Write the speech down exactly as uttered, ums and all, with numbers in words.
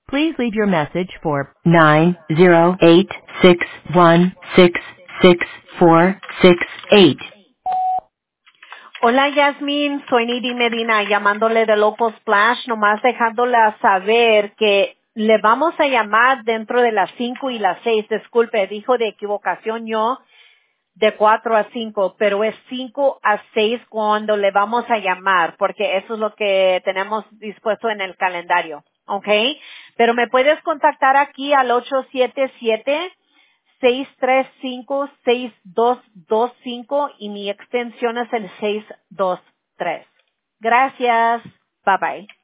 Please leave your message for nine zero eight six one six six four six eight. Hola, Yasmin, soy Nidi Medina, llamándole de Local Splash, nomás dejándole a saber que le vamos a llamar dentro de las cinco y las seis. Disculpe, dijo de equivocación yo, de cuatro a cinco, pero es cinco a seis cuando le vamos a llamar, porque eso es lo que tenemos dispuesto en el calendario, ¿ok? Pero me puedes contactar aquí al ocho siete siete, seis tres cinco, seis dos dos cinco y mi extensión es el seis dos tres. Gracias. Bye bye.